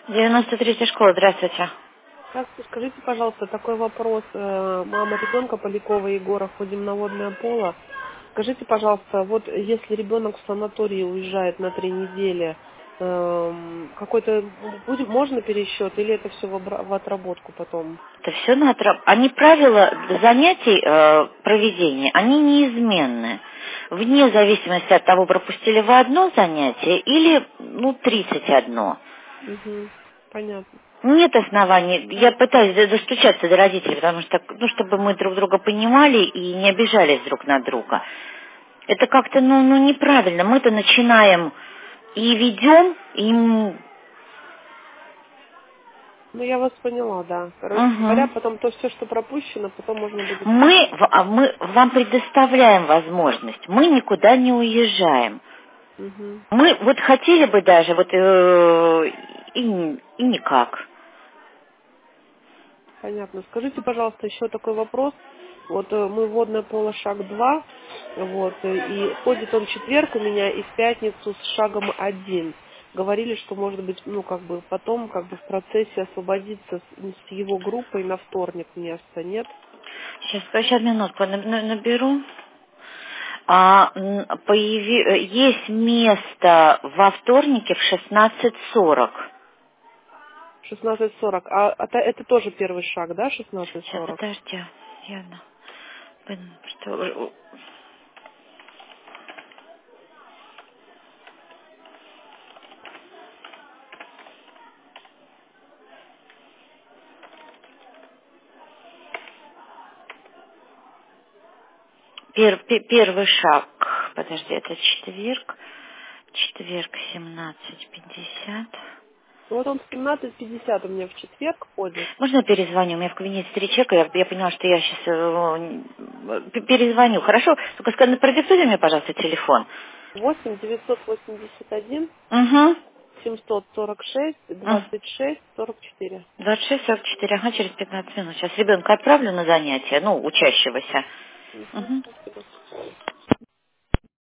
93-я школа, здравствуйте. Здравствуйте, скажите, пожалуйста, такой вопрос. Мама ребенка Полякова Егора, ходим на водное поло. Скажите, пожалуйста, вот если ребенок в санатории уезжает на 3 недели, какой-то можно пересчет или это все в отработку потом? Это все на Они правила занятий проведения, они неизменны. Вне зависимости от того, пропустили вы одно занятие или, 31. Угу, понятно. Нет оснований. Я пытаюсь достучаться до родителей, потому что, чтобы мы друг друга понимали и не обижались друг на друга. Это как-то, неправильно. Мы-то начинаем и ведем, и... Ну, я вас поняла, да. Короче говоря, Мгм. потом то все, что пропущено, потом можно будет... Мы вам предоставляем возможность. Мы никуда не уезжаем. Угу. Мы вот хотели бы даже, и никак. Понятно. Скажите, пожалуйста, еще такой вопрос. Вот мы водное поло шаг 2, вот, и ходит он в четверг у меня и в пятницу с шагом 1. Говорили, что может быть, потом, в процессе освободиться с его группой на вторник место, нет? Сейчас минутку наберу. Есть место во вторнике в 16:40. 16:40. Это тоже первый шаг, да, Сейчас, 16:40? подожди, Яна. Что, первый шаг, подожди, это четверг. Четверг 17:50. Вот он в 17:50 у меня в четверг ходит. Можно я перезвоню? У меня в кабинете 3 человека, я поняла, что я сейчас перезвоню. Хорошо? Только продиктуйте мне, пожалуйста, телефон. 8 981 Угу. 746 26 44. 26:44, ага, через 15 минут. Сейчас ребенка отправлю на занятия, учащегося. Мгм, Угу. спасибо.